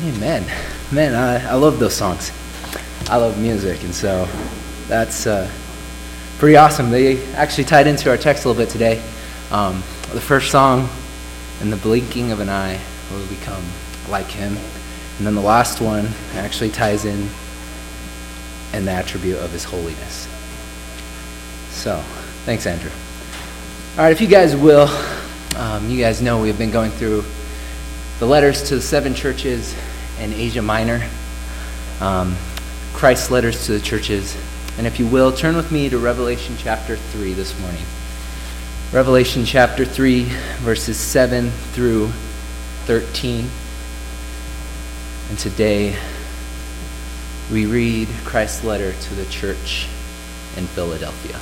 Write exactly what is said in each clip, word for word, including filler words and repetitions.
Amen. Man, I, I love those songs. I love music, and so that's uh, pretty awesome. They actually tied into our text a little bit today. Um, the first song, "In the blinking of an eye, will become like him." And then the last one actually ties in in the attribute of his holiness. So, thanks, Andrew. All right, if you guys will, um, you guys know we've been going through the letters to the seven churches in Asia Minor, um, Christ's letters to the churches. And if you will, turn with me to Revelation chapter three this morning. Revelation chapter three, verses seven through thirteen. And today we read Christ's letter to the church in Philadelphia.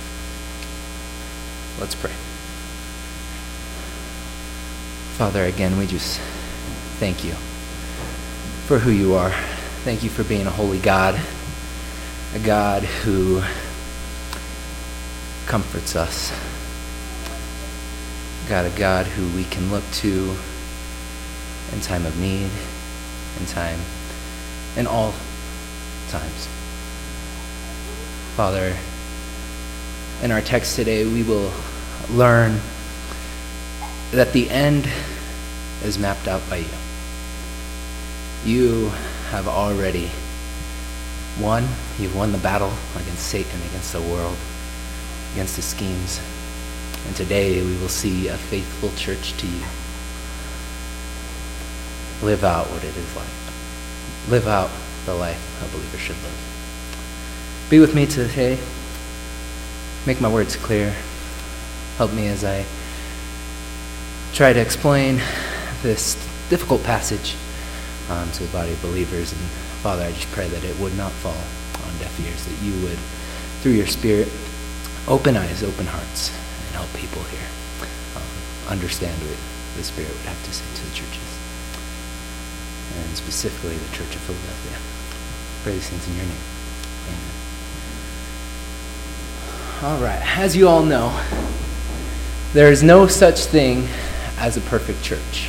Let's pray. Father, again, we just thank you for who you are. Thank you for being a holy God, a God who comforts us. God, a God who we can look to in time of need, in time, in all times. Father, in our text today, we will learn that the end is mapped out by you. You have already won. You've won the battle against Satan, against the world, against his schemes. And today we will see a faithful church to you live out what it is like. Live out the life a believer should live. Be with me today. Make my words clear. Help me as I try to explain this difficult passage um, to the body of believers. And Father, I just pray that it would not fall on deaf ears, that you would, through your Spirit, open eyes, open hearts, and help people here um, understand what the Spirit would have to say to the churches, and specifically the Church of Philadelphia. Pray these things in your name. Amen. All right, as you all know, there is no such thing as a perfect church,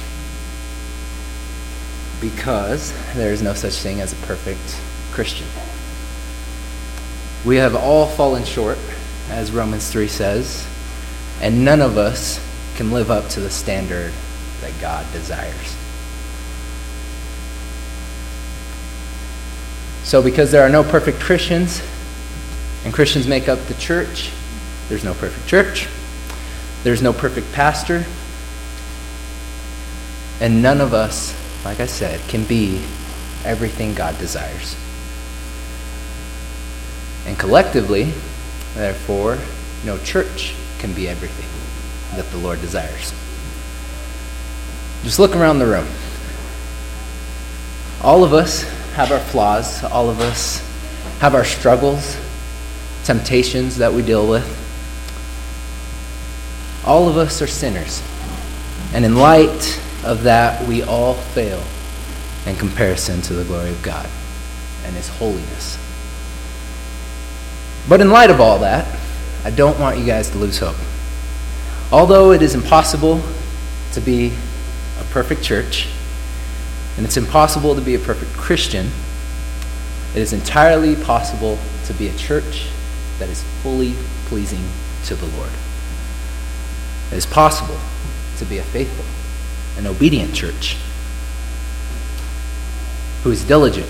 because there is no such thing as a perfect Christian. We have all fallen short, as Romans three says, and none of us can live up to the standard that God desires. So because there are no perfect Christians, and Christians make up the church, there's no perfect church, there's no perfect pastor, and none of us, like I said, can be everything God desires. And collectively, therefore, no church can be everything that the Lord desires. Just look around the room. All of us have our flaws. All of us have our struggles, temptations that we deal with. All of us are sinners. And in light of that, we all fail in comparison to the glory of God and his holiness. But in light of all that, I don't want you guys to lose hope. Although it is impossible to be a perfect church, and it's impossible to be a perfect Christian, it is entirely possible to be a church that is fully pleasing to the Lord. It is possible to be a faithful and obedient church who is diligent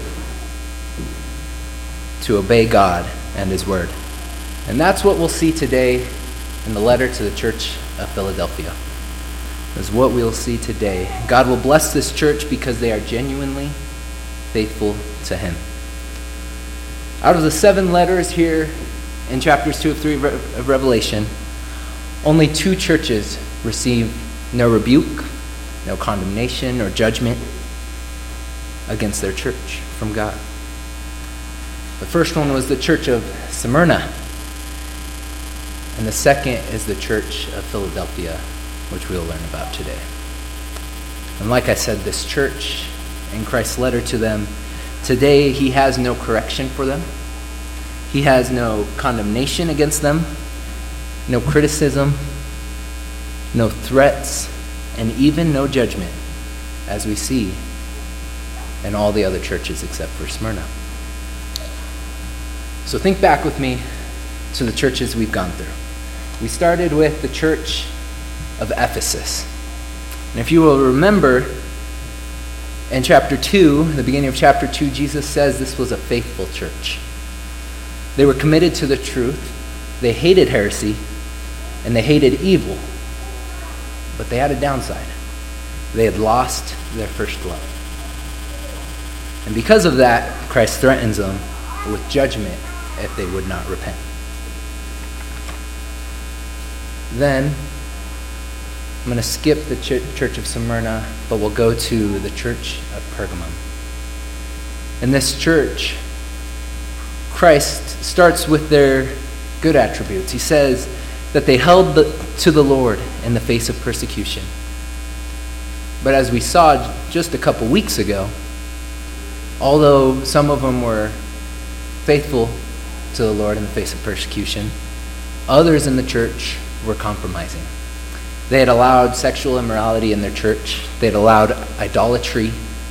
to obey God and his word. And that's what we'll see today in the letter to the church of Philadelphia. Is what we'll see today. God will bless this church because they are genuinely faithful to him. Out of the seven letters here in chapters two of three of Revelation, only two churches receive no rebuke, no condemnation or judgment against their church from God. The first one was the church of Smyrna, and the second is the church of Philadelphia, which we'll learn about today. And like I said, this church, in Christ's letter to them, today he has no correction for them. He has no condemnation against them, no criticism, no threats, and even no judgment, as we see and all the other churches except for Smyrna. So think back with me to the churches we've gone through. We started with the church of Ephesus. And if you will remember, in chapter two, the beginning of chapter two, Jesus says this was a faithful church. They were committed to the truth, they hated heresy, and they hated evil. But they had a downside. They had lost their first love. And because of that, Christ threatens them with judgment if they would not repent. Then, I'm going to skip the ch- church of Smyrna, but we'll go to the church of Pergamum. In this church, Christ starts with their good attributes. He says that they held the, to the Lord in the face of persecution. But as we saw just a couple weeks ago, although some of them were faithful to the Lord in the face of persecution, others in the church were compromising. They had allowed sexual immorality in their church. They had allowed idolatry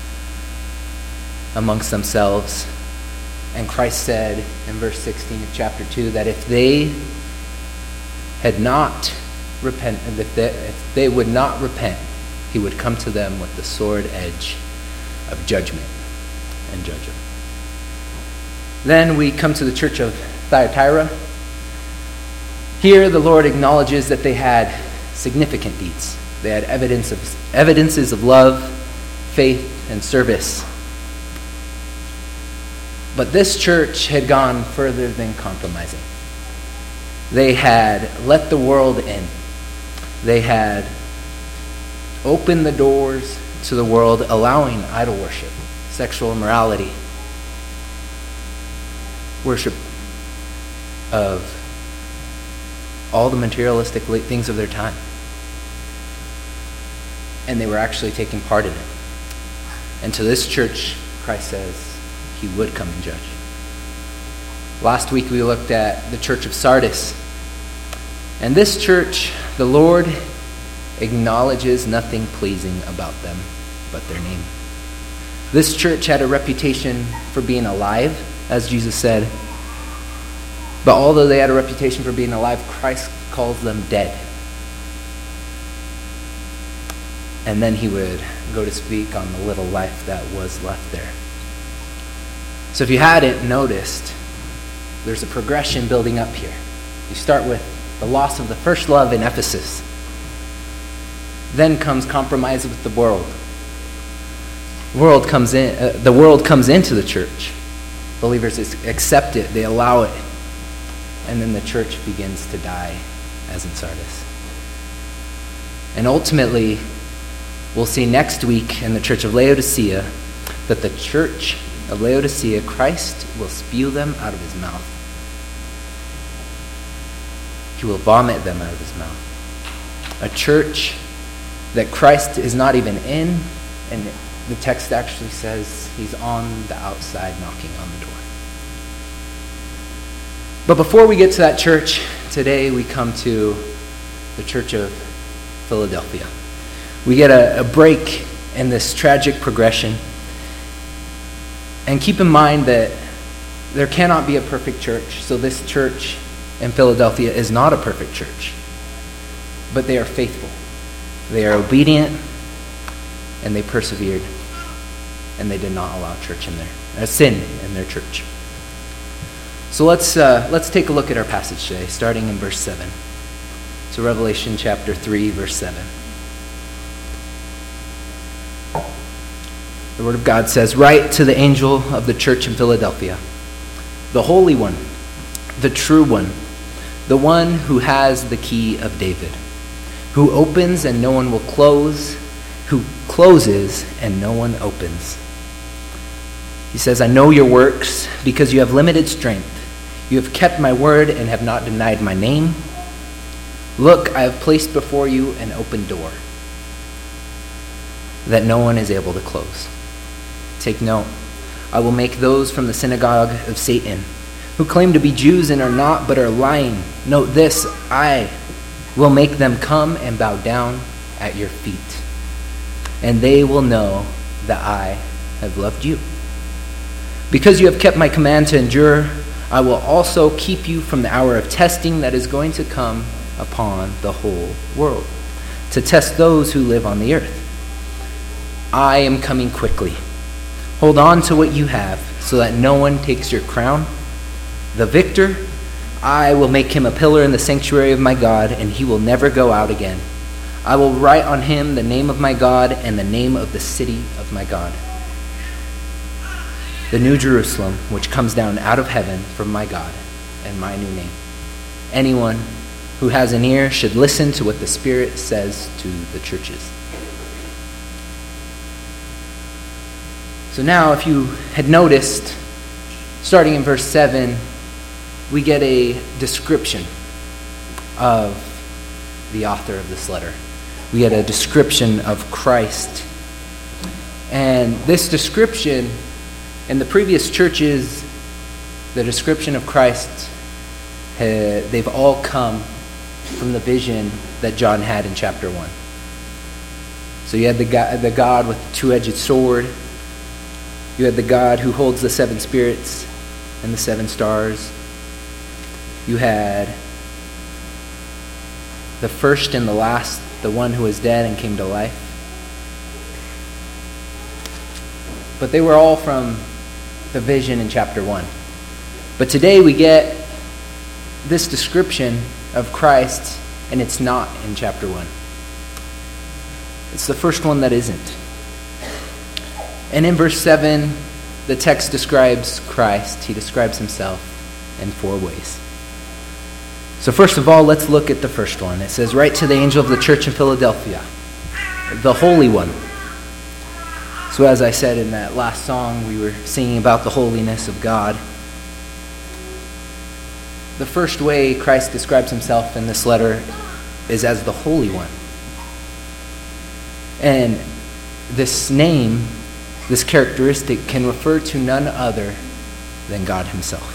amongst themselves. And Christ said in verse sixteen of chapter two that if they had not repented, if they, if they would not repent, he would come to them with the sword edge of judgment and judge them. Then we come to the church of Thyatira. Here the Lord acknowledges that they had significant deeds. They had evidence of, evidences of love, faith, and service. But this church had gone further than compromising. They had let the world in. They had opened the doors to the world, allowing idol worship, sexual immorality, worship of all the materialistic things of their time. And they were actually taking part in it. And to this church, Christ says he would come and judge. Last week we looked at the church of Sardis. And this church, the Lord acknowledges nothing pleasing about them but their name. This church had a reputation for being alive, as Jesus said. But although they had a reputation for being alive, Christ calls them dead. And then he would go to speak on the little life that was left there. So if you hadn't noticed, there's a progression building up here. You start with the loss of the first love in Ephesus. Then comes compromise with the world. World comes in. Uh, the world comes into the church. Believers accept it. They allow it. And then the church begins to die, as in Sardis. And ultimately, we'll see next week in the church of Laodicea that the church of Laodicea, Christ will spew them out of his mouth. He will vomit them out of his mouth. A church that Christ is not even in, and the text actually says he's on the outside knocking on the door. But before we get to that church, today we come to the church of Philadelphia. We get a, a break in this tragic progression. And keep in mind that there cannot be a perfect church. So this church in Philadelphia is not a perfect church. But they are faithful. They are obedient. And they persevered. And they did not allow church in there, uh, sin in their church. So let's uh, let's take a look at our passage today, starting in verse seven. So Revelation chapter three, verse seven. The Word of God says, "Write to the angel of the church in Philadelphia, the Holy One, the true one, the one who has the key of David, who opens and no one will close, who closes and no one opens." He says, "I know your works, because you have limited strength. You have kept my word and have not denied my name. Look, I have placed before you an open door that no one is able to close. Take note, I will make those from the synagogue of Satan, who claim to be Jews and are not, but are lying. Note this, I will make them come and bow down at your feet, and they will know that I have loved you. Because you have kept my command to endure, I will also keep you from the hour of testing that is going to come upon the whole world, to test those who live on the earth. I am coming quickly. Hold on to what you have, so that no one takes your crown. The victor, I will make him a pillar in the sanctuary of my God, and he will never go out again. I will write on him the name of my God and the name of the city of my God, the New Jerusalem, which comes down out of heaven from my God, and my new name. Anyone who has an ear should listen to what the Spirit says to the churches. So now, if you had noticed, starting in verse seven, we get a description of the author of this letter. We get a description of Christ. And this description, in the previous churches, the description of Christ, uh, they've all come from the vision that John had in chapter one. So you had the God, the God with the two-edged sword. You had the God who holds the seven spirits and the seven stars. You had the first and the last, the one who was dead and came to life. But they were all from the vision in chapter one. But today we get this description of Christ, and it's not in chapter one. It's the first one that isn't. And in verse seven, the text describes Christ. He describes himself in four ways. So first of all, let's look at the first one. It says, "Write to the angel of the church in Philadelphia, the Holy One." So as I said in that last song, we were singing about the holiness of God. The first way Christ describes himself in this letter is as the Holy One. And this name, this characteristic, can refer to none other than God himself.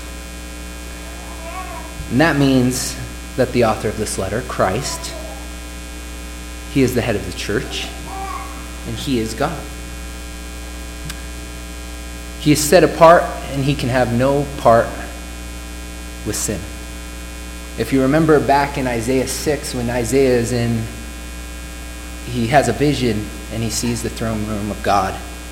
And that means that the author of this letter, Christ, he is the head of the church, and he is God. He is set apart, and he can have no part with sin. If you remember back in Isaiah six, when Isaiah is in, he has a vision, and he sees the throne room of God.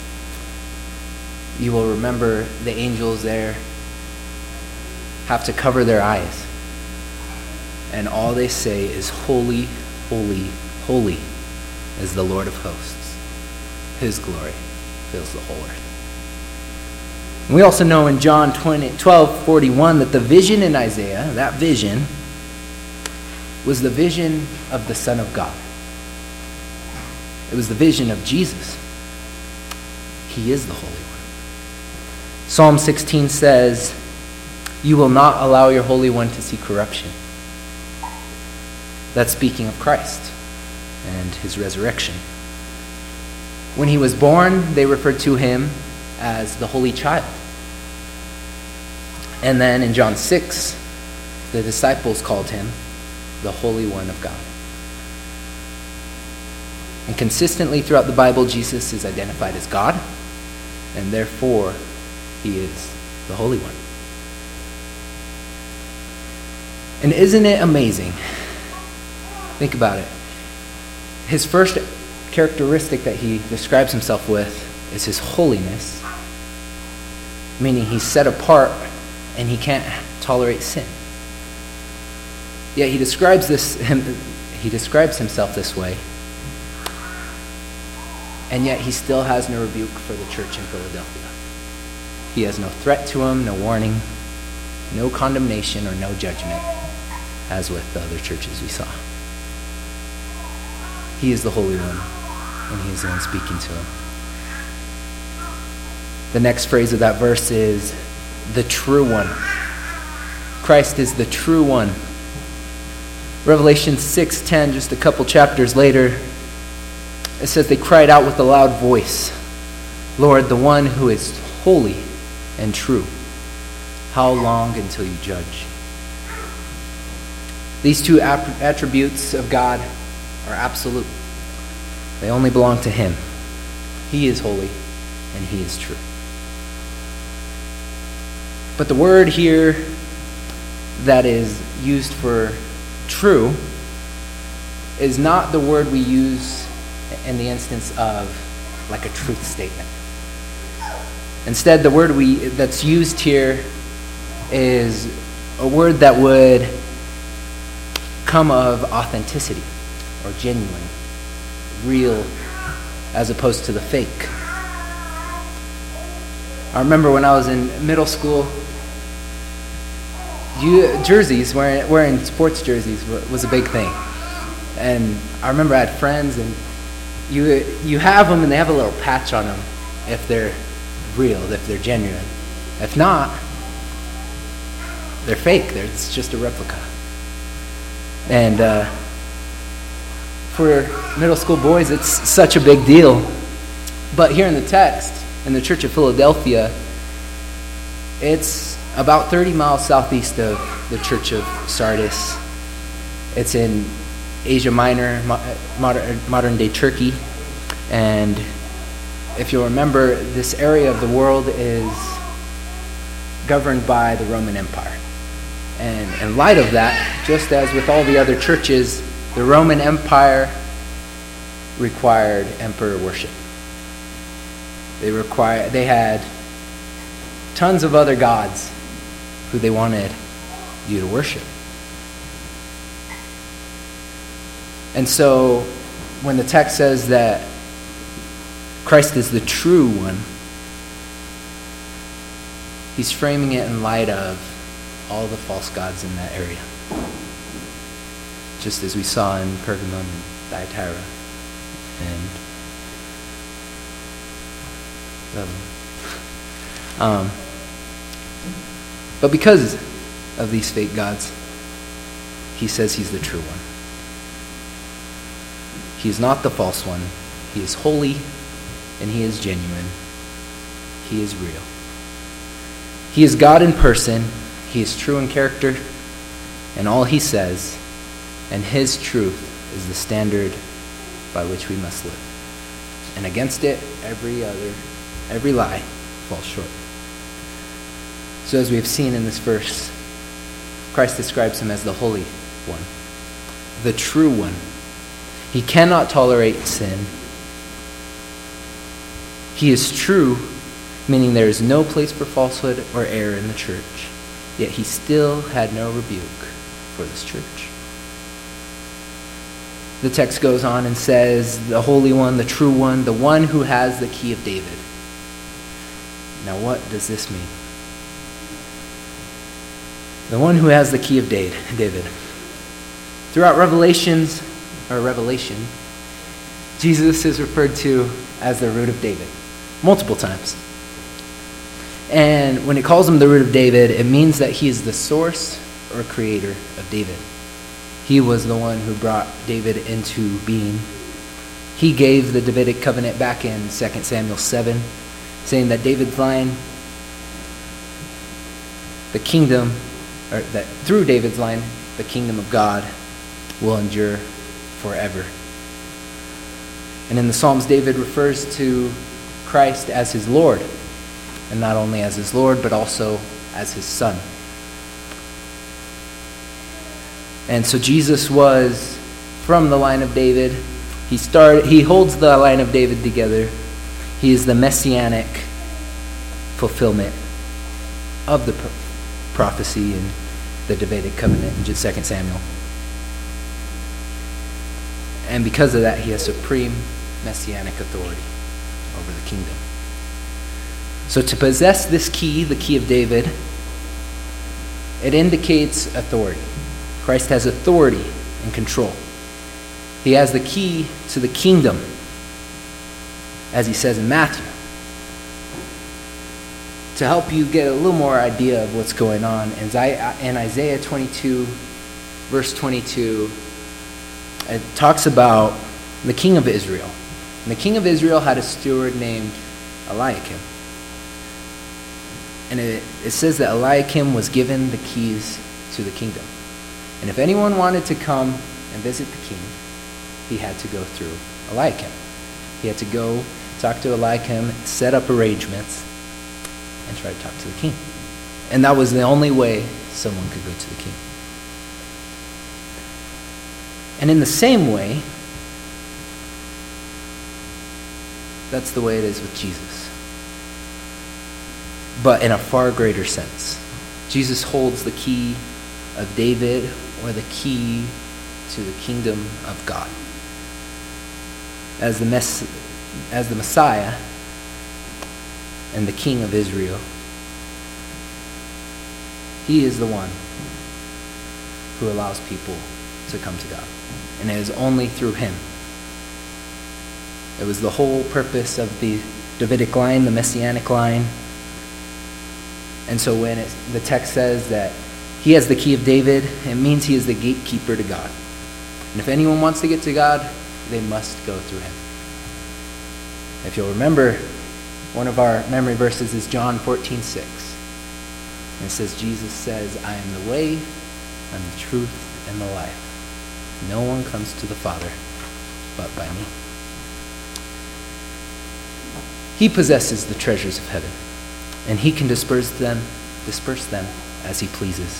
You will remember the angels there have to cover their eyes. And all they say is, "Holy, holy, holy is the Lord of hosts. His glory fills the whole earth." And we also know in John twelve forty-one that the vision in Isaiah, that vision, was the vision of the Son of God. It was the vision of Jesus. He is the Holy One. Psalm sixteen says, "You will not allow your Holy One to see corruption." That's speaking of Christ and his resurrection. When he was born, they referred to him as the Holy Child. And then in John six, the disciples called him the Holy One of God. And consistently throughout the Bible, Jesus is identified as God, and therefore he is the Holy One. And isn't it amazing? Think about it. His first characteristic that he describes himself with is his holiness, meaning he's set apart and he can't tolerate sin. Yet he describes this him, he describes himself this way, and yet he still has no rebuke for the church in Philadelphia. He has no threat to him, no warning, no condemnation, or no judgment, as with the other churches we saw. He is the Holy One, and he is the one speaking to him. The next phrase of that verse is the true one. Christ is the true one. Revelation six ten, just a couple chapters later, it says they cried out with a loud voice, "Lord, the one who is holy and true, how long until you judge?" These two attributes of God are absolute. They only belong to him. He is holy, and he is true. But the word here that is used for true is not the word we use in the instance of like a truth statement. Instead, the word we that's used here is a word that would come of authenticity or genuine, real, as opposed to the fake. I remember when I was in middle school, you, jerseys, wearing, wearing sports jerseys was a big thing. And I remember I had friends, and you you have them, and they have a little patch on them if they're real, if they're genuine. If not, they're fake. They're, it's just a replica. And uh, for middle school boys, it's such a big deal. But here in the text, in the Church of Philadelphia, it's about thirty miles southeast of the Church of Sardis. It's in Asia Minor, modern, modern day Turkey. And if you'll remember, this area of the world is governed by the Roman Empire. And in light of that, just as with all the other churches, the Roman Empire required emperor worship. They require, they had tons of other gods who they wanted you to worship. And so when the text says that Christ is the true one, he's framing it in light of all the false gods in that area. Just as we saw in Pergamum and Thyatira and um, but because of these fake gods, he says he's the true one. He is not the false one. He is holy, and he is genuine. He is real. He is God in person. He is true in character and all he says, and his truth is the standard by which we must live. And against it, every other, every lie falls short. So as we have seen in this verse, Christ describes him as the Holy One, the true one. He cannot tolerate sin. He is true, meaning there is no place for falsehood or error in the church, yet he still had no rebuke for this church. The text goes on and says, the Holy One, the true one, the one who has the key of David. Now what does this mean? The one who has the key of David. Throughout Revelations, or Revelation, Jesus is referred to as the root of David, multiple times. And when it calls him the root of David, it means that he is the source or creator of David. He was the one who brought David into being. He gave the Davidic covenant back in Second Samuel seven, saying that David's line, the kingdom, or that through David's line, the kingdom of God will endure forever. And in the Psalms, David refers to Christ as his Lord, and not only as his Lord, but also as his Son. And so Jesus was from the line of David. He started. He holds the line of David together. He is the messianic fulfillment of the prophecy in the Davidic covenant in Second Samuel. And because of that, he has supreme messianic authority over the kingdom. So to possess this key, the key of David, it indicates authority. Christ has authority and control. He has the key to the kingdom, as he says in Matthew. To help you get a little more idea of what's going on, in Isaiah twenty-two, verse twenty-two, it talks about the king of Israel. And the king of Israel had a steward named Eliakim. And it, it says that Eliakim was given the keys to the kingdom. And if anyone wanted to come and visit the king, he had to go through Eliakim. He had to go to talk to Eliakim, set up arrangements, and try to talk to the king. And that was the only way someone could go to the king. And in the same way, that's the way it is with Jesus. But in a far greater sense. Jesus holds the key of David, or the key to the kingdom of God. As the, mess, as the Messiah and the King of Israel, he is the one who allows people to come to God. And it is only through him. It was the whole purpose of the Davidic line, the Messianic line. And so when it, the text says that he has the key of David, it means he is the gatekeeper to God. And if anyone wants to get to God, they must go through him. If you'll remember, one of our memory verses is John fourteen six. And it says, Jesus says, I am the way, and the truth, and the life. No one comes to the Father but by me. He possesses the treasures of heaven, and he can disperse them, disperse them as he pleases.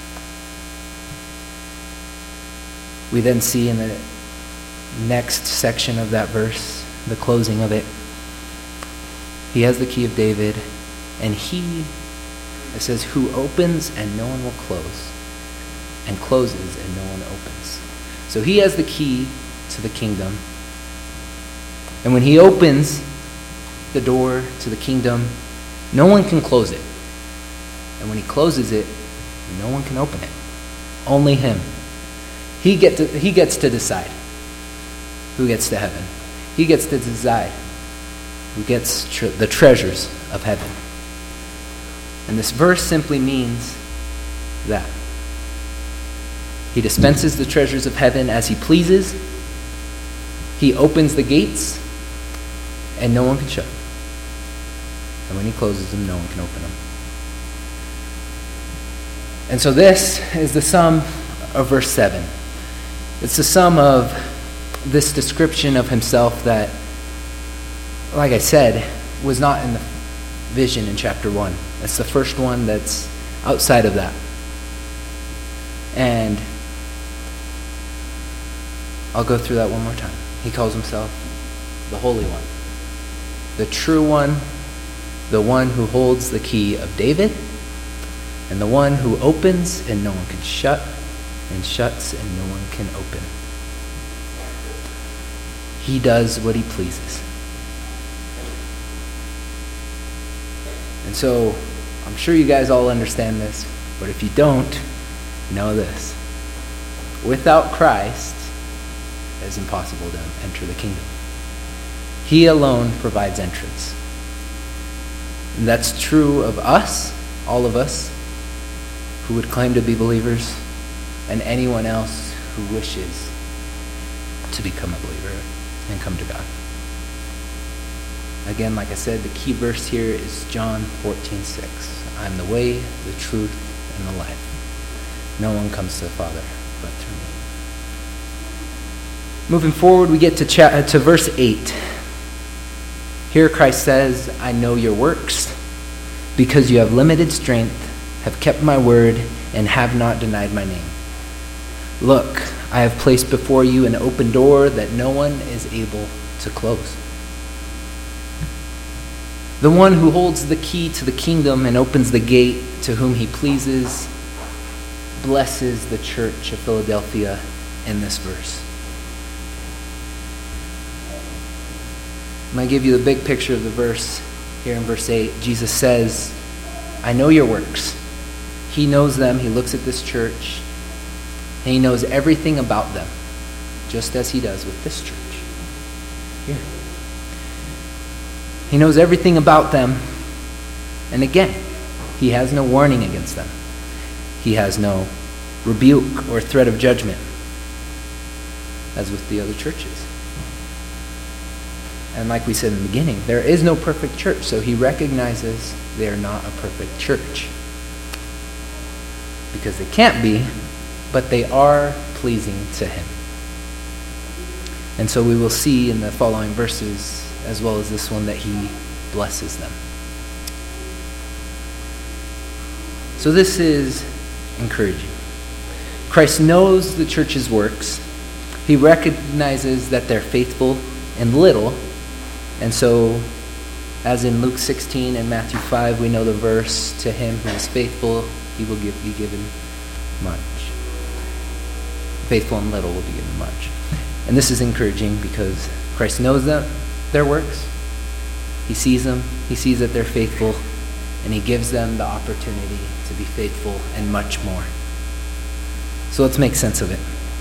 We then see in the next section of that verse, the closing of it, he has the key of David, and he, it says, who opens and no one will close, and closes and no one opens. So he has the key to the kingdom. And when he opens the door to the kingdom, no one can close it. And when he closes it, no one can open it. Only him. He, get to, he gets to decide who gets to heaven. He gets to decide who gets tre- the treasures of heaven. And this verse simply means that he dispenses the treasures of heaven as he pleases. He opens the gates, and no one can shut them. And when he closes them, no one can open them. And so this is the sum of verse seven. It's the sum of this description of himself that, like I said, was not in the vision in chapter one. It's the first one that's outside of that. And I'll go through that one more time. He calls himself the Holy One, the true one, the one who holds the key of David, and the one who opens and no one can shut, and shuts and no one can open. He does what he pleases. And so, I'm sure you guys all understand this, but if you don't, know this. Without Christ, it is impossible to enter the kingdom. He alone provides entrance. And that's true of us, all of us, who would claim to be believers, and anyone else who wishes to become a believer and come to God. Again, like I said, the key verse here is John fourteen six. I am the way, the truth, and the life. No one comes to the Father but through me. Moving forward, we get to, cha- to verse eight. Here Christ says, I know your works, because you have limited strength, have kept my word, and have not denied my name. Look, I have placed before you an open door that no one is able to close. The one who holds the key to the kingdom and opens the gate to whom he pleases blesses the church of Philadelphia in this verse. I'm going to give you the big picture of the verse here in verse eight. Jesus says, I know your works. He knows them. He looks at this church, and he knows everything about them, just as he does with this church here. He knows everything about them, and again, he has no warning against them. He has no rebuke or threat of judgment, as with the other churches. And like we said in the beginning, there is no perfect church, so he recognizes they are not a perfect church. Because they can't be, but they are pleasing to him. And so we will see in the following verses as well as this one, that he blesses them. So this is encouraging. Christ knows the church's works. He recognizes that they're faithful in little. And so, as in Luke sixteen and Matthew five, we know the verse, to him who is faithful, he will give, be given much. Faithful in little will be given much. And this is encouraging because Christ knows them, their works. He sees them. He sees that they're faithful. And he gives them the opportunity to be faithful and much more. So let's make sense of it.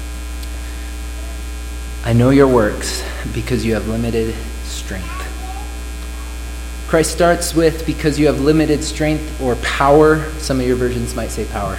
I know your works because you have limited strength. Christ starts with because you have limited strength or power. Some of your versions might say power.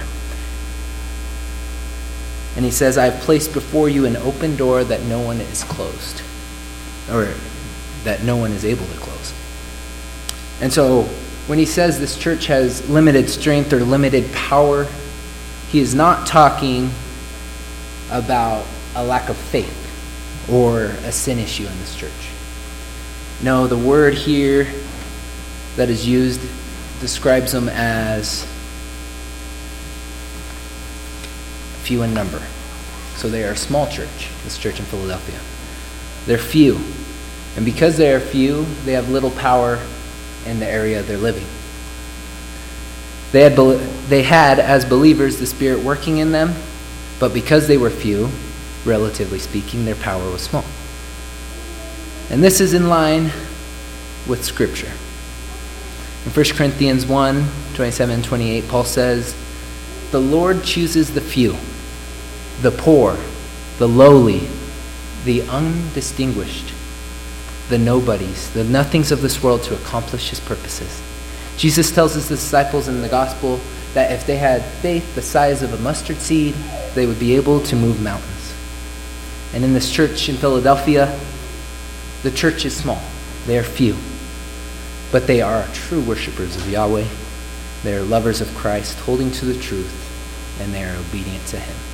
And he says, I have placed before you an open door that no one is closed, or that no one is able to close. And so when he says this church has limited strength or limited power, he is not talking about a lack of faith or a sin issue in this church. No, the word here that is used describes them as few in number. So they are a small church, this church in Philadelphia. They're few. And because they are few, they have little power in the area they're living. They had, they had, as believers, the Spirit working in them, but because they were few, relatively speaking, their power was small. And this is in line with Scripture. In First Corinthians one, twenty-seven and twenty-eight, Paul says, the Lord chooses the few, the poor, the lowly, the undistinguished, the nobodies, the nothings of this world to accomplish his purposes. Jesus tells his disciples in the gospel that if they had faith the size of a mustard seed, they would be able to move mountains. And in this church in Philadelphia, the church is small. They are few. But they are true worshipers of Yahweh. They are lovers of Christ, holding to the truth, and they are obedient to him.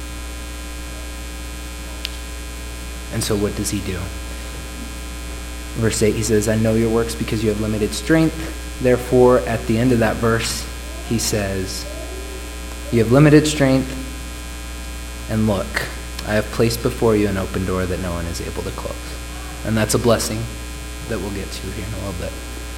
And so what does he do? Verse eight, he says, I know your works because you have limited strength. Therefore, at the end of that verse, he says, you have limited strength, and look, I have placed before you an open door that no one is able to close. And that's a blessing that we'll get to here in a little bit.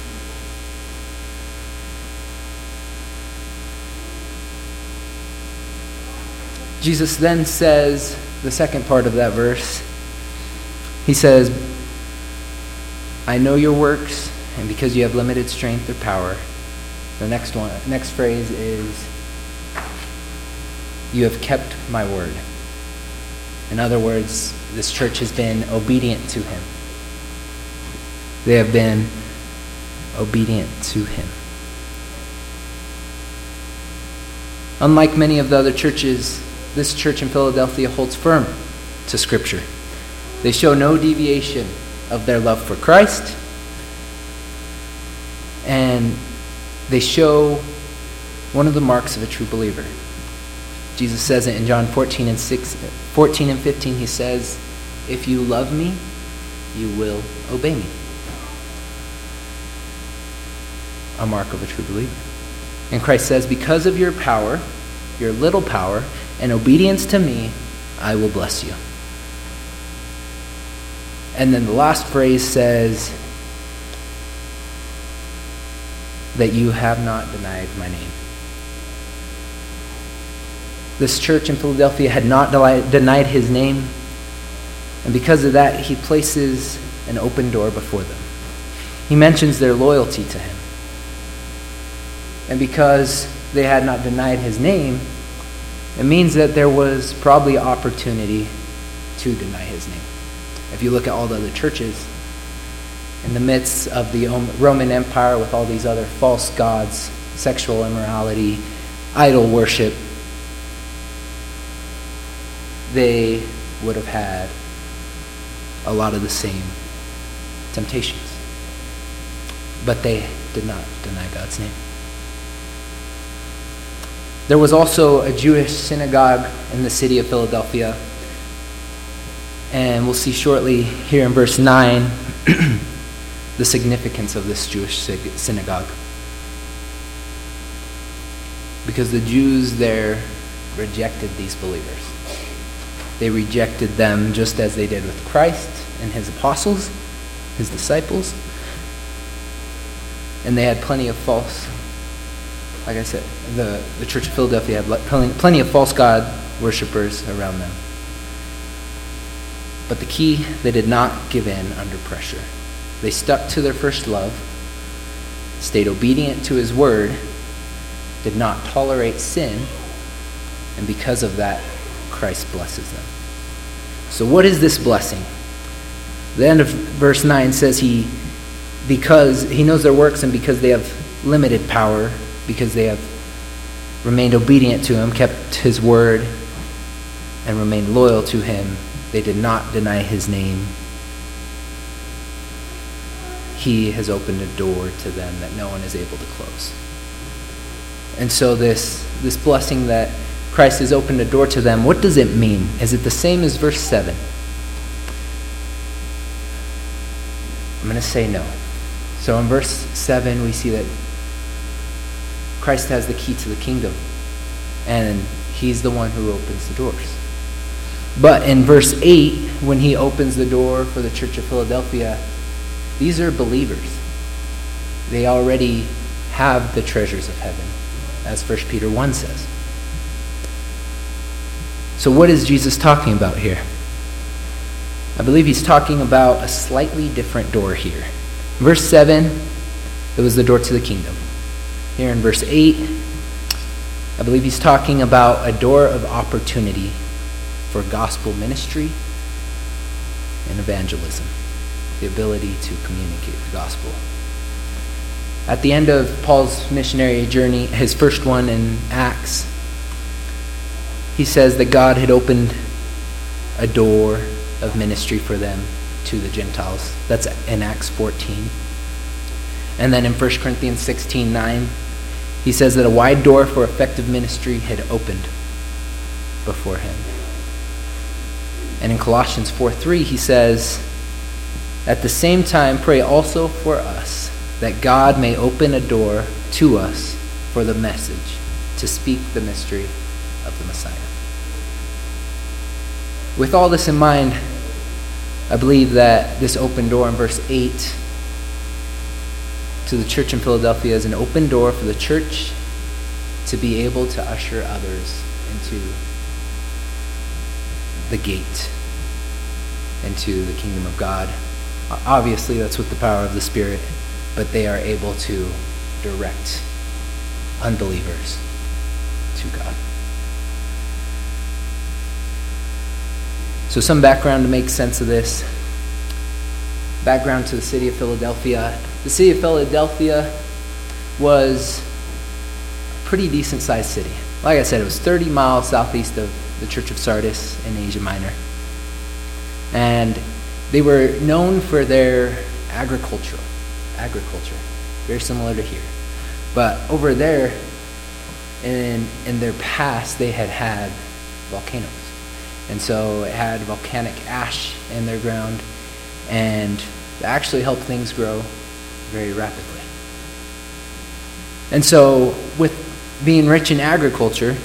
Jesus then says, the second part of that verse, he says, I know your works, and because you have limited strength or power, the next one, next phrase is, you have kept my word. In other words, this church has been obedient to him. They have been obedient to him. Unlike many of the other churches, this church in Philadelphia holds firm to Scripture. They show no deviation of their love for Christ, and they show one of the marks of a true believer. Jesus says it in John fourteen and six, fourteen and fifteen. He says, if you love me, you will obey me. A mark of a true believer. And Christ says, because of your power, your little power, and obedience to me, I will bless you. And then the last phrase says that you have not denied my name. This church in Philadelphia had not denied his name, and because of that, he places an open door before them. He mentions their loyalty to him. And because they had not denied his name, it means that there was probably opportunity to deny his name. If you look at all the other churches, in the midst of the Roman Empire with all these other false gods, sexual immorality, idol worship, they would have had a lot of the same temptations. But they did not deny God's name. There was also a Jewish synagogue in the city of Philadelphia. And we'll see shortly here in verse nine the significance of this Jewish synagogue. Because the Jews there rejected these believers. They rejected them just as they did with Christ and his apostles, his disciples. And they had plenty of false, like I said, the, the Church of Philadelphia had plenty, plenty of false God worshipers around them. But the key, they did not give in under pressure. They stuck to their first love, stayed obedient to his word, did not tolerate sin, and because of that, Christ blesses them. So what is this blessing? The end of verse nine says he, because he knows their works and because they have limited power, because they have remained obedient to him, kept his word, and remained loyal to him, they did not deny his name. He has opened a door to them that no one is able to close. And so this, this blessing that Christ has opened a door to them, what does it mean? Is it the same as verse seven? I'm going to say no. So in verse seven, we see that Christ has the key to the kingdom, and he's the one who opens the doors. But in verse eight, when he opens the door for the Church of Philadelphia, these are believers. They already have the treasures of heaven, as First Peter one says. So what is Jesus talking about here? I believe he's talking about a slightly different door here. Verse seven, it was the door to the kingdom. Here in verse eight, I believe he's talking about a door of opportunity for gospel ministry and evangelism, the ability to communicate the gospel. At the end of Paul's missionary journey, his first one in Acts, he says that God had opened a door of ministry for them to the Gentiles. That's in Acts fourteen. And then in First Corinthians sixteen nine, he says that a wide door for effective ministry had opened before him. And in Colossians four three, he says, at the same time, pray also for us, that God may open a door to us for the message, to speak the mystery of the Messiah. With all this in mind, I believe that this open door in verse eight to the church in Philadelphia is an open door for the church to be able to usher others into the gate, into the kingdom of God. Obviously, that's with the power of the Spirit, but they are able to direct unbelievers to God. So some background to make sense of this. Background to the city of Philadelphia. The city of Philadelphia was a pretty decent sized city. Like I said, it was thirty miles southeast of the Church of Sardis in Asia Minor. And they were known for their agriculture. Agriculture. Very similar to here. But over there, in, in their past, they had had volcanoes. And so it had volcanic ash in their ground, and it actually helped things grow very rapidly. And so with being rich in agriculture,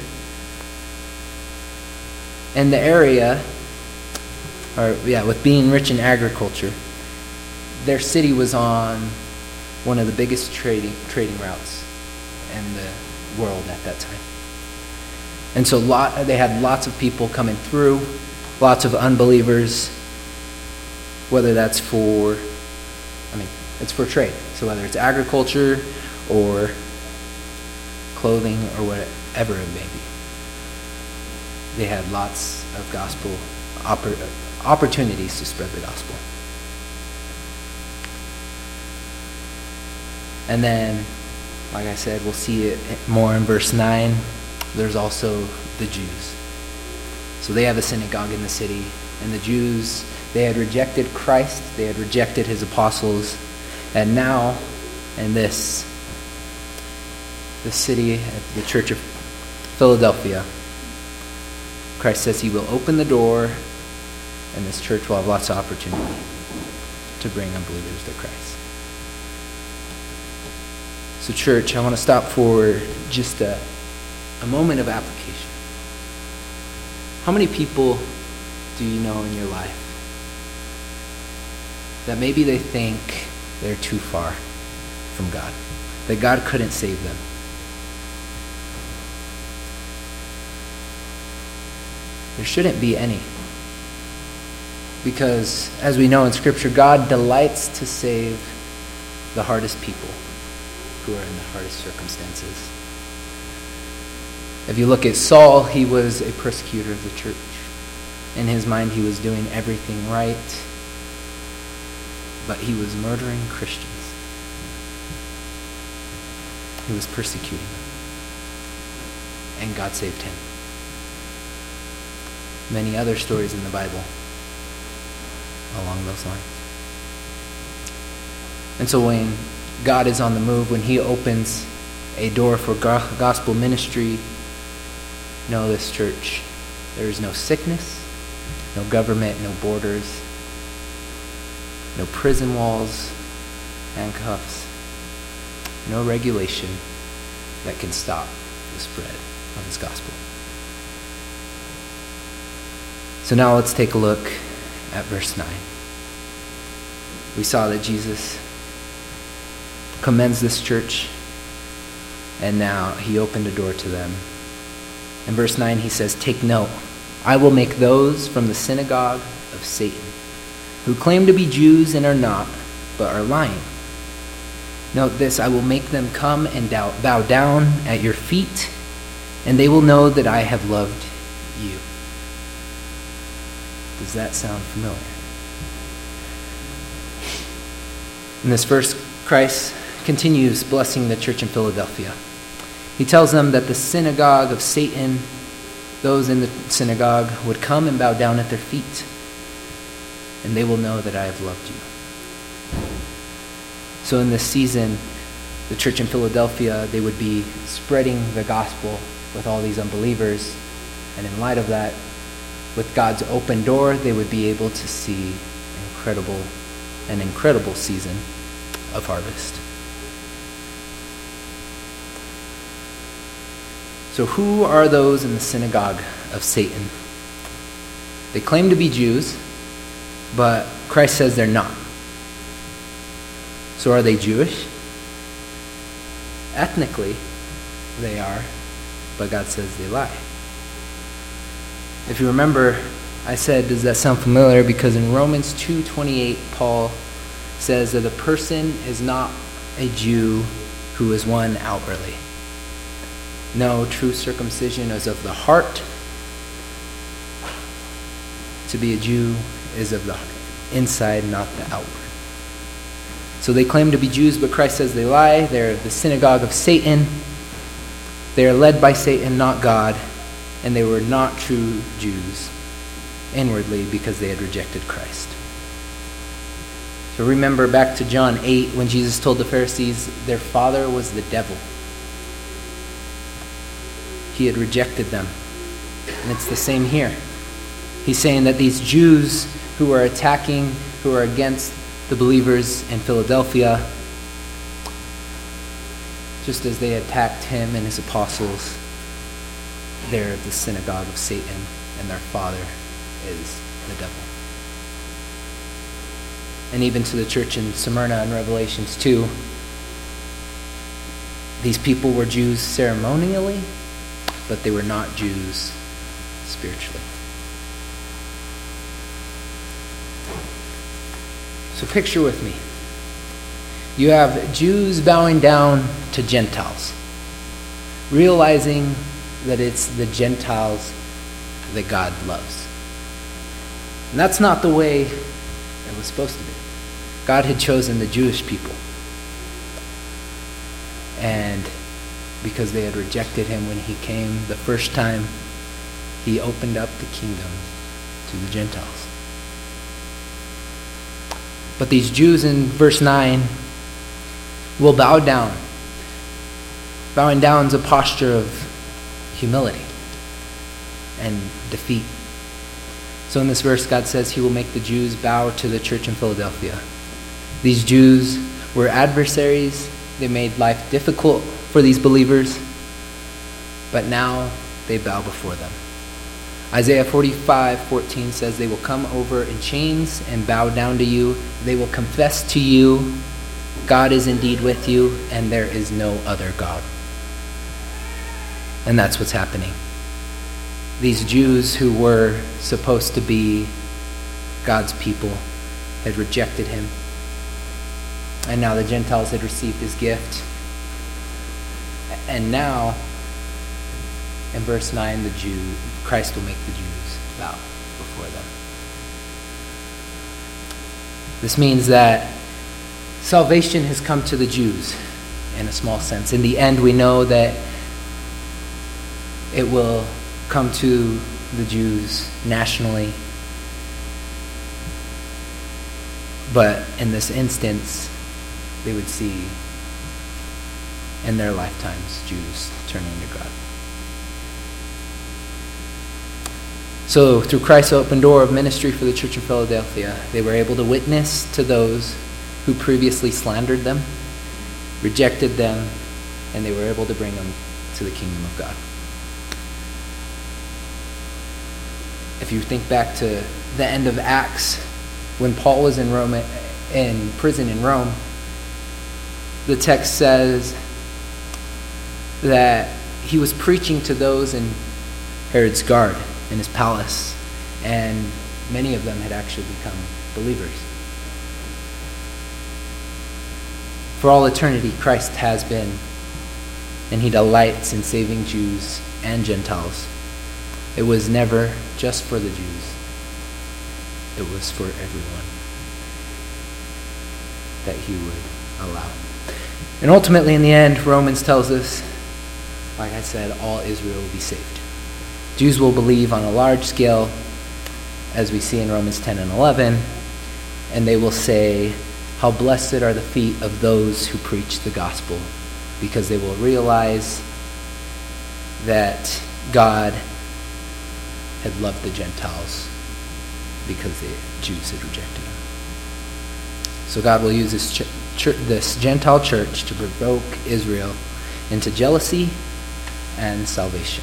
in the area, or yeah, with being rich in agriculture, their city was on one of the biggest trading trading routes in the world at that time. And so lot, they had lots of people coming through, lots of unbelievers, whether that's for, I mean, it's for trade. So whether it's agriculture or clothing or whatever it may be. They had lots of gospel oppor- opportunities to spread the gospel. And then, like I said, we'll see it more in verse nine. There's also the Jews. So they have a synagogue in the city. And the Jews, they had rejected Christ. They had rejected his apostles. And now, in this, the city, the Church of Philadelphia, Christ says he will open the door, and this church will have lots of opportunity to bring unbelievers to Christ. So church, I want to stop for just a, a moment of application. How many people do you know in your life that maybe they think they're too far from God, that God couldn't save them? There shouldn't be any. Because, as we know in Scripture, God delights to save the hardest people who are in the hardest circumstances. If you look at Saul, he was a persecutor of the church. In his mind, he was doing everything right, but he was murdering Christians. He was persecuting them. And God saved him. Many other stories in the Bible along those lines. And so when God is on the move, when he opens a door for gospel ministry, know this, church, there is no sickness, no government, no borders, no prison walls, handcuffs, no regulation that can stop the spread of his gospel. So now let's take a look at verse nine. We saw that Jesus commends this church, and now he opened a door to them. In verse nine he says, "Take note, I will make those from the synagogue of Satan, who claim to be Jews and are not, but are lying. Note this, I will make them come and bow down at your feet, and they will know that I have loved you." Does that sound familiar? In this verse, Christ continues blessing the church in Philadelphia. He tells them that the synagogue of Satan, those in the synagogue, would come and bow down at their feet, and they will know that I have loved you. So in this season, the church in Philadelphia, they would be spreading the gospel with all these unbelievers, and in light of that, with God's open door, they would be able to see incredible, an incredible season of harvest. So who are those in the synagogue of Satan? They claim to be Jews, but Christ says they're not. So are they Jewish? Ethnically, they are, but God says they lie. If you remember, I said, does that sound familiar? Because in Romans two twenty-eight, Paul says that a person is not a Jew who is one outwardly. No, true circumcision is of the heart. To be a Jew is of the inside, not the outward. So they claim to be Jews, but Christ says they lie. They're the synagogue of Satan. They are led by Satan, not God. And they were not true Jews inwardly because they had rejected Christ. So remember back to John eight when Jesus told the Pharisees their father was the devil. He had rejected them. And it's the same here. He's saying that these Jews who are attacking, who are against the believers in Philadelphia, just as they attacked him and his apostles, they're the synagogue of Satan, and their father is the devil. And even to the church in Smyrna in Revelations two, these people were Jews ceremonially, but they were not Jews spiritually. So picture with me. You have Jews bowing down to Gentiles, realizing that it's the Gentiles that God loves. And that's not the way it was supposed to be. God had chosen the Jewish people. And because they had rejected him when he came the first time, he opened up the kingdom to the Gentiles. But these Jews in verse nine will bow down. Bowing down is a posture of humility and defeat. So in this verse, God says he will make the Jews bow to the church in Philadelphia. These Jews were adversaries they made life difficult for these believers, but now they bow before them. Isaiah forty-five fourteen says, they will come over in chains and bow down to you. They will confess to you, God is indeed with you, and there is no other God. And that's what's happening. These Jews who were supposed to be God's people had rejected him. And now the Gentiles had received his gift. And now, in verse nine, the Jew, Christ will make the Jews bow before them. This means that salvation has come to the Jews in a small sense. In the end, we know that it will come to the Jews nationally. But in this instance, they would see in their lifetimes Jews turning to God. So through Christ's open door of ministry for the church in Philadelphia, they were able to witness to those who previously slandered them, rejected them, and they were able to bring them to the kingdom of God. If you think back to the end of Acts, when Paul was in Rome, in prison in Rome, the text says that he was preaching to those in Herod's guard in his palace, and many of them had actually become believers. For all eternity, Christ has been, and he delights in saving Jews and Gentiles. It was never just for the Jews. It was for everyone that he would allow. And ultimately, in the end, Romans tells us, like I said, all Israel will be saved. Jews will believe on a large scale, as we see in Romans ten and eleven, and they will say, how blessed are the feet of those who preach the gospel, because they will realize that God had loved the Gentiles because the Jews had rejected him. So God will use this, ch- ch- this Gentile church to provoke Israel into jealousy and salvation.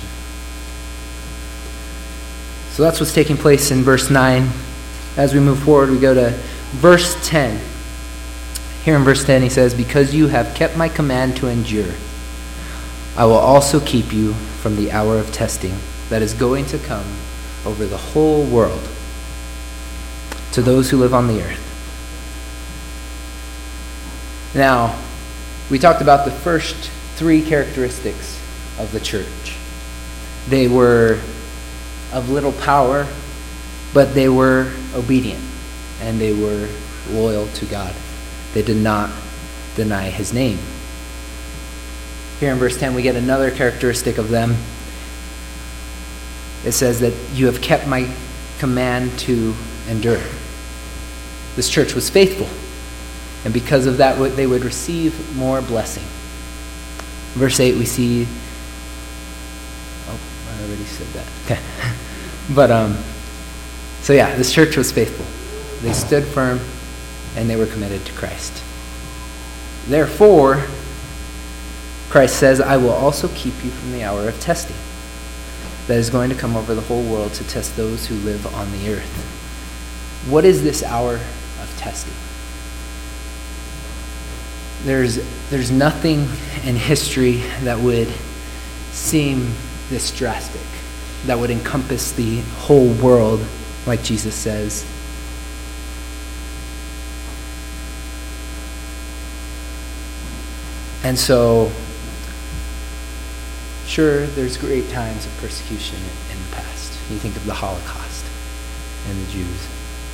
So that's what's taking place in verse nine. As we move forward, we go to verse ten. Here in verse ten, he says, because you have kept my command to endure, I will also keep you from the hour of testing that is going to come over the whole world to those who live on the earth. Now, we talked about the first three characteristics of the church. They were of little power, but they were obedient, and they were loyal to God. They did not deny his name. Here in verse ten, we get another characteristic of them. It says that you have kept my command to endure. This church was faithful, and because of that, they would receive more blessing. Verse eight, we see, oh, I already said that. Okay. But, um, so yeah, this church was faithful. They stood firm, and they were committed to Christ. Therefore, Christ says, I will also keep you from the hour of testing that is going to come over the whole world to test those who live on the earth. What is this hour of testing? There's, there's nothing in history that would seem this drastic, that would encompass the whole world, like Jesus says. And so, sure, there's great times of persecution in, in the past. You think of the Holocaust and the Jews.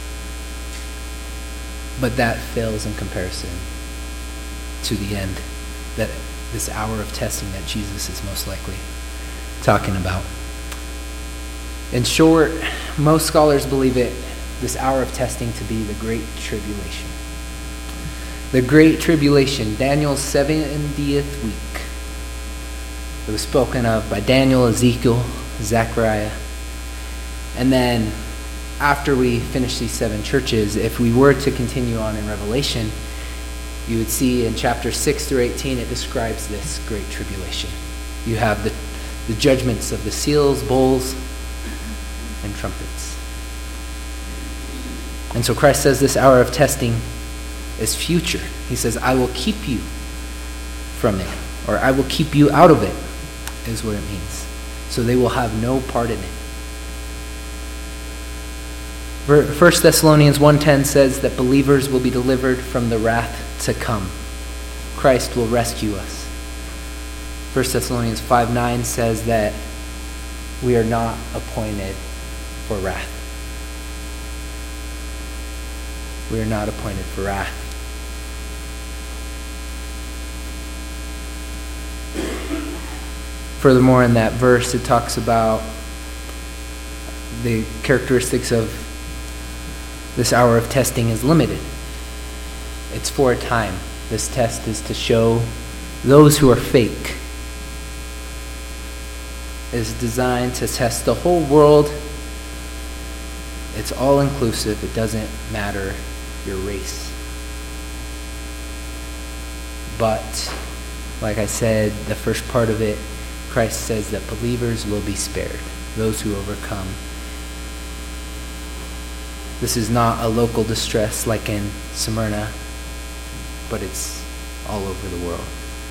But that fails in comparison to the end, that this hour of testing that Jesus is most likely talking about. In short, most scholars believe it, this hour of testing, to be the Great Tribulation. The Great Tribulation, Daniel's seventieth week. It was spoken of by Daniel, Ezekiel, Zechariah. And then after we finish these seven churches, if we were to continue on in Revelation, You would see in chapter six through eighteen, it describes this great tribulation. You have the, the judgments of the seals, bowls, and trumpets. And so Christ says this hour of testing is future. He says, I will keep you from it, or I will keep you out of it, is what it means. So they will have no part in it. First Thessalonians one ten says that believers will be delivered from the wrath to come. Christ will rescue us. First Thessalonians five nine says that we are not appointed for wrath. We are not appointed for wrath. Furthermore, in that verse, it talks about the characteristics of this hour of testing is limited. It's for a time. This test is to show those who are fake. It's designed to test the whole world. It's all inclusive. It doesn't matter your race. But, like I said, the first part of it, Christ says that believers will be spared, those who overcome. This is not a local distress like in Smyrna, but it's all over the world.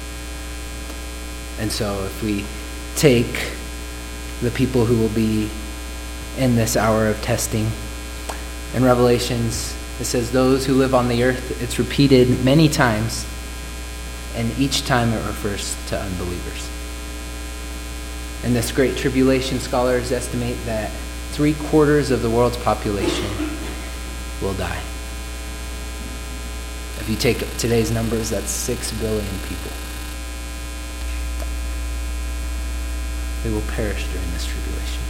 And so if we take the people who will be in this hour of testing, in Revelations, it says those who live on the earth, it's repeated many times, and each time it refers to unbelievers. In this great tribulation, scholars estimate that three quarters of the world's population will die. If you take today's numbers, that's six billion people. They will perish during this tribulation.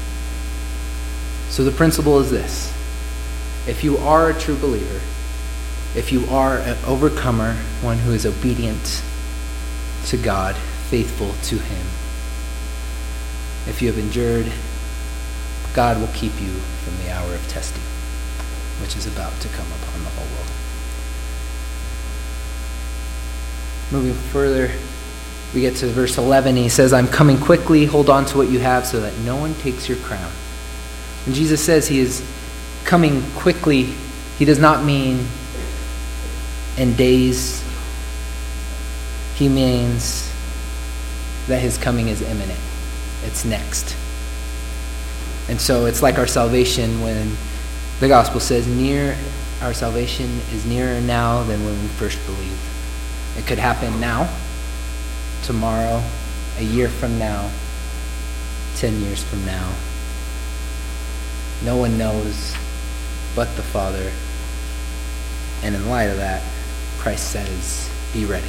So the principle is this. If you are a true believer, if you are an overcomer, one who is obedient to God, faithful to Him, if you have endured, God will keep you from the hour of testing, which is about to come upon the whole world. Moving further, we get to verse eleven. He says, I'm coming quickly. Hold on to what you have so that no one takes your crown. When Jesus says he is coming quickly, he does not mean in days. He means that his coming is imminent. It's next. And so it's like our salvation when the gospel says near our salvation is nearer now than when we first believed. It could happen now, tomorrow, a year from now, ten years from now. No one knows but the Father. And in light of that, Christ says, be ready.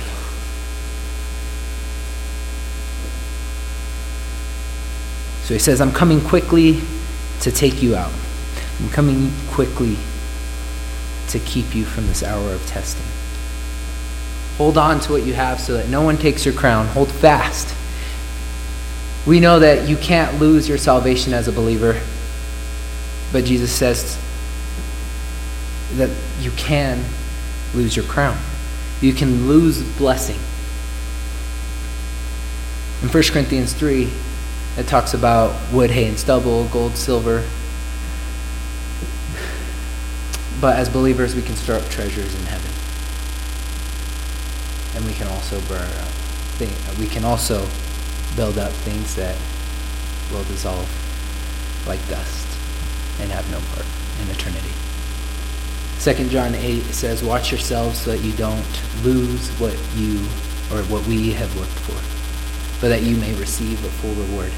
So he says, I'm coming quickly to take you out. I'm coming quickly to keep you from this hour of testing. Hold on to what you have so that no one takes your crown. Hold fast. We know that you can't lose your salvation as a believer, but Jesus says that you can lose your crown. You can lose blessing. In First Corinthians three, it talks about wood, hay, and stubble, gold, silver. But as believers, we can store up treasures in heaven. And we can also burn up things. We can also build up things that will dissolve like dust and have no part in eternity. Second John eight says, watch yourselves so that you don't lose what you or what we have worked for, but that you may receive a full reward.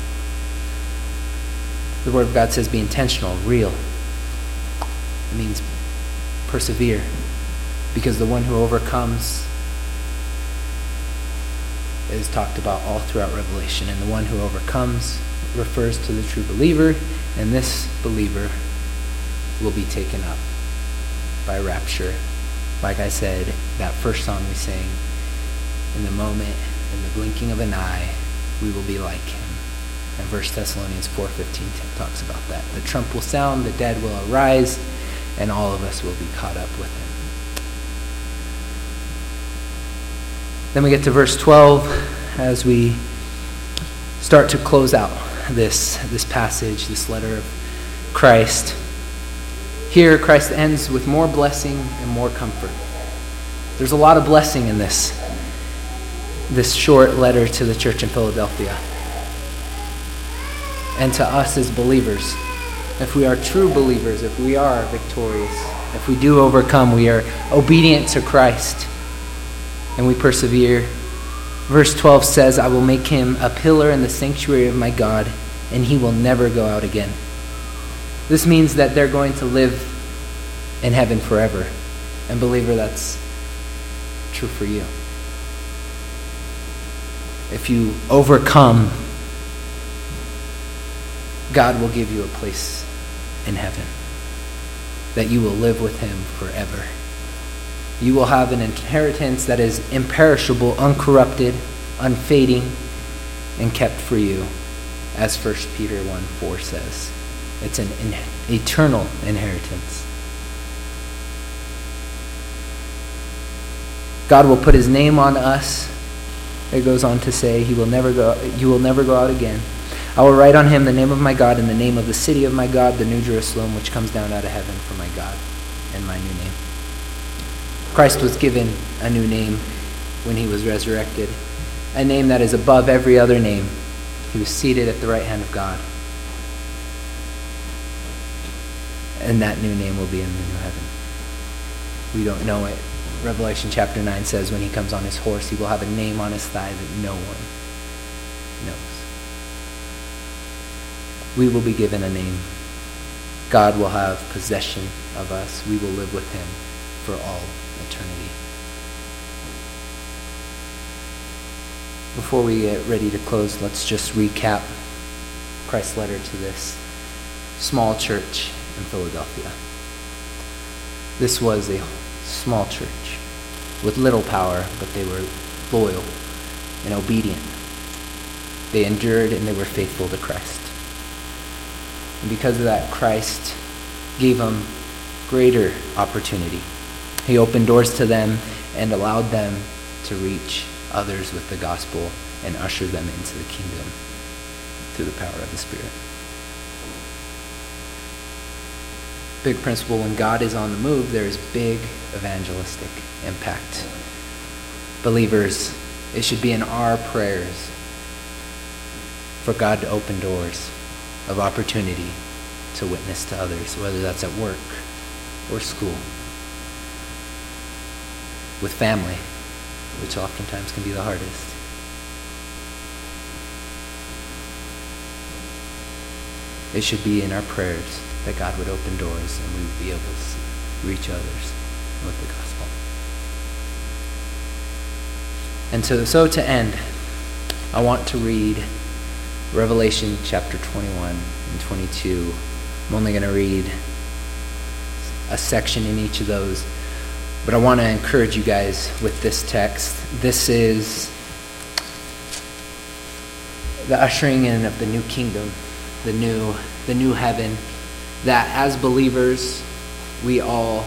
The Word of God says be intentional, real. It means persevere, because the one who overcomes is talked about all throughout Revelation, and the one who overcomes refers to the true believer, and this believer will be taken up by rapture. Like I said, that first song we sang, in the moment, in the blinking of an eye, we will be like him. And First Thessalonians four fifteen talks about that. The trump will sound, the dead will arise, and all of us will be caught up with him. Then we get to verse twelve as we start to close out this, this passage, this letter of Christ. Here, Christ ends with more blessing and more comfort. There's a lot of blessing in this, this short letter to the church in Philadelphia. And to us as believers, if we are true believers, if we are victorious, if we do overcome, we are obedient to Christ, and we persevere. Verse twelve says, I will make him a pillar in the sanctuary of my God, and he will never go out again. This means that they're going to live in heaven forever. And believer, that's true for you. If you overcome, God will give you a place in heaven, that you will live with him forever. You will have an inheritance that is imperishable, uncorrupted, unfading, and kept for you, as First Peter one four says. It's an in- eternal inheritance. God will put his name on us. It goes on to say, he will never go, you will never go out again. I will write on him the name of my God and the name of the city of my God, the New Jerusalem, which comes down out of heaven from my God, and my new name. Christ was given a new name when he was resurrected, a name that is above every other name. He was seated at the right hand of God. And that new name will be in the new heaven. We don't know it. Revelation chapter nine says when he comes on his horse, he will have a name on his thigh that no one knows. We will be given a name. God will have possession of us. We will live with him for all eternity. Before we get ready to close, let's just recap Christ's letter to this small church in Philadelphia. This was a small church with little power, but they were loyal and obedient. They endured and they were faithful to Christ. And because of that, Christ gave them greater opportunity. He opened doors to them and allowed them to reach others with the gospel and usher them into the kingdom through the power of the Spirit. Big principle, when God is on the move, there is big evangelistic impact. Believers, it should be in our prayers for God to open doors of opportunity to witness to others, whether that's at work or school, with family, which oftentimes can be the hardest. It should be in our prayers that God would open doors and we would be able to reach others with the gospel. And so, so to end, I want to read Revelation chapter twenty-one and twenty-two. I'm only going to read a section in each of those, but I want to encourage you guys with this text. This is the ushering in of the new kingdom, the new, the new heaven, that as believers, we all,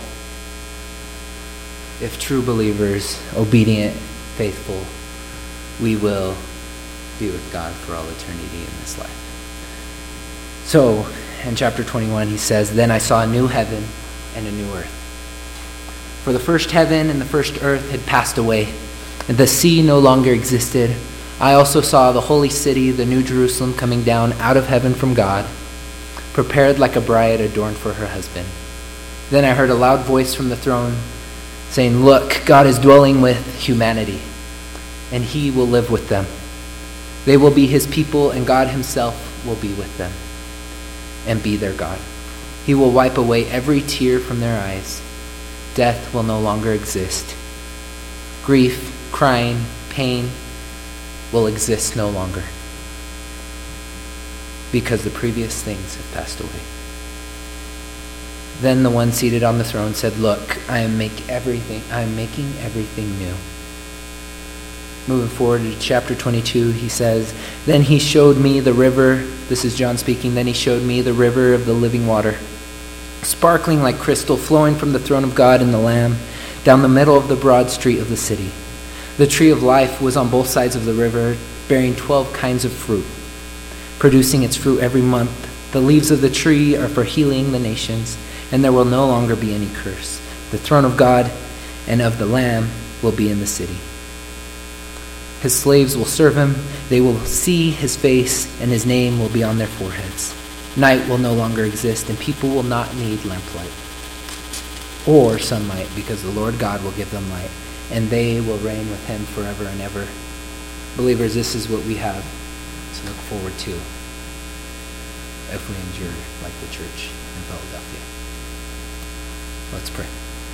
if true believers, obedient, faithful, we will be with God for all eternity in this life. So, in chapter twenty-one, he says, Then I saw a new heaven and a new earth. For the first heaven and the first earth had passed away, and the sea no longer existed. I also saw the holy city, the New Jerusalem, coming down out of heaven from God, prepared like a bride adorned for her husband. Then I heard a loud voice from the throne saying, Look, God is dwelling with humanity, and he will live with them. They will be his people, and God himself will be with them and be their God. He will wipe away every tear from their eyes. Death will no longer exist. Grief, crying, pain will exist no longer, because the previous things have passed away. Then the one seated on the throne said, Look, I am make everything I am making everything new. Moving forward to chapter twenty-two, he says, Then he showed me the river, this is John speaking, then he showed me the river of the living water, sparkling like crystal, flowing from the throne of God and the Lamb, down the middle of the broad street of the city. The tree of life was on both sides of the river, bearing twelve kinds of fruit, producing its fruit every month. The leaves of the tree are for healing the nations, and there will no longer be any curse. The throne of God and of the Lamb will be in the city. His slaves will serve him. They will see his face, and his name will be on their foreheads. Night will no longer exist, and people will not need lamplight or sunlight, because the Lord God will give them light, and they will reign with him forever and ever. Believers, this is what we have to look forward to if we endure like the church in Philadelphia. Let's pray.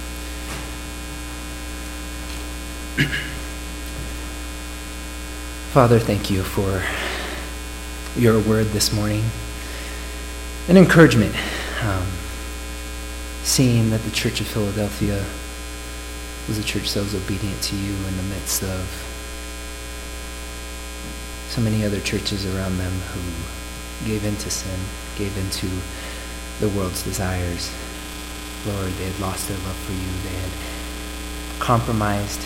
Father, thank you for your word this morning. An encouragement, um, seeing that the Church of Philadelphia was a church that was obedient to you in the midst of so many other churches around them who gave into sin, gave into the world's desires. Lord, they had lost their love for you. They had compromised.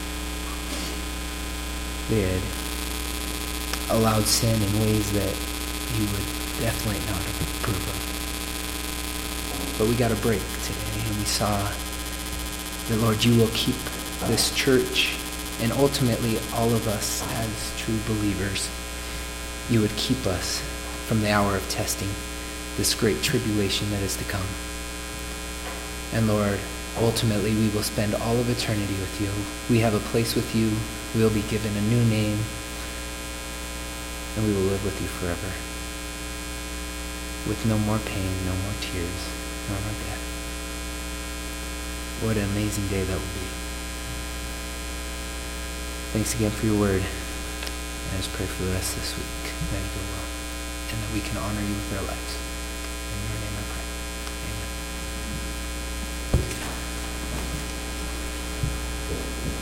They had allowed sin in ways that you would definitely not approve of. But we got a break today, and we saw that, Lord, you will keep this church, and ultimately all of us as true believers. You would keep us from the hour of testing, this great tribulation that is to come. And Lord, ultimately we will spend all of eternity with you. We have a place with you. We will be given a new name, and we will live with you forever, with no more pain, no more tears, no more death. What an amazing day that will be. Thanks again for your word. And I just pray for the rest of this week that it go well, and that we can honor you with our lives.